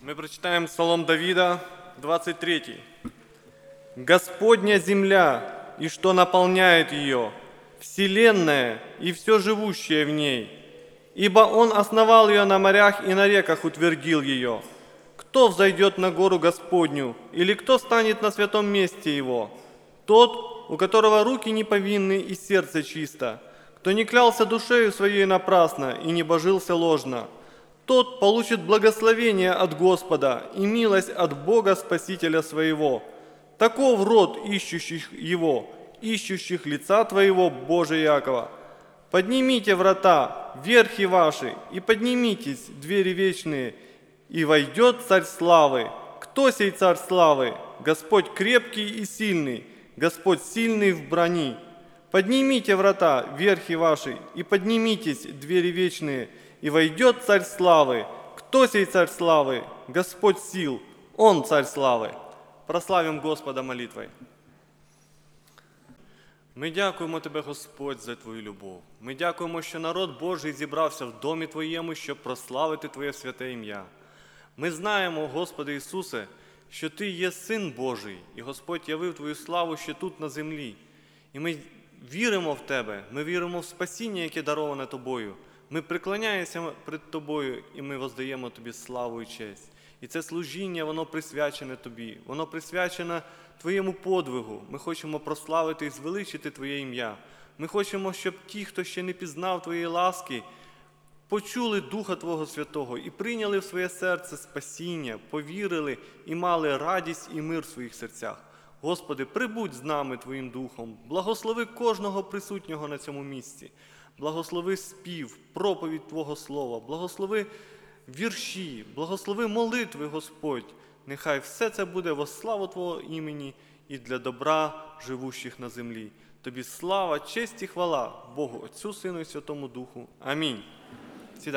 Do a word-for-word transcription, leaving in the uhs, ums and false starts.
Мы прочитаем Псалом Давида, двадцать третий. «Господня земля, и что наполняет ее, вселенная и все живущее в ней, ибо Он основал ее на морях и на реках утвердил ее. Кто взойдет на гору Господню, или кто станет на святом месте Его? Тот, у которого руки не повинны и сердце чисто, кто не клялся душею своей напрасно и не божился ложно, тот получит благословение от Господа и милость от Бога Спасителя своего. Таков род ищущих Его, ищущих лица Твоего, Боже Якова. Поднимите врата, верхи ваши, и поднимитесь, двери вечные, и войдет Царь славы. Кто сей Царь славы? Господь крепкий и сильный, Господь сильный в брони. Поднимите врата, верхи ваши, и поднимитесь, двери вечные, и войдет Царь славы. Кто сей Царь славы? Господь сил, Он Царь славы. Прославим Господа молитвою. Ми дякуємо Тебе, Господь, за Твою любов. Ми дякуємо, що народ Божий зібрався в домі Твоєму, щоб прославити Твоє святе ім'я. Ми знаємо, Господи Ісусе, що Ти є Син Божий, і Господь явив Твою славу ще тут на землі. І ми віримо в Тебе, ми віримо в спасіння, яке дароване Тобою. Ми приклоняємося перед Тобою, і ми воздаємо Тобі славу і честь. І це служіння, воно присвячене Тобі, воно присвячене Твоєму подвигу. Ми хочемо прославити і звеличити Твоє ім'я. Ми хочемо, щоб ті, хто ще не пізнав Твоєї ласки, почули Духа Твого Святого і прийняли в своє серце спасіння, повірили і мали радість і мир в своїх серцях. Господи, прибудь з нами Твоїм Духом, благослови кожного присутнього на цьому місці, благослови спів, проповідь Твого Слова, благослови вірші, благослови молитви, Господь. Нехай все це буде во славу Твого імені і для добра живущих на землі. Тобі слава, честь і хвала Богу, Отцю, Сину і Святому Духу. Амінь.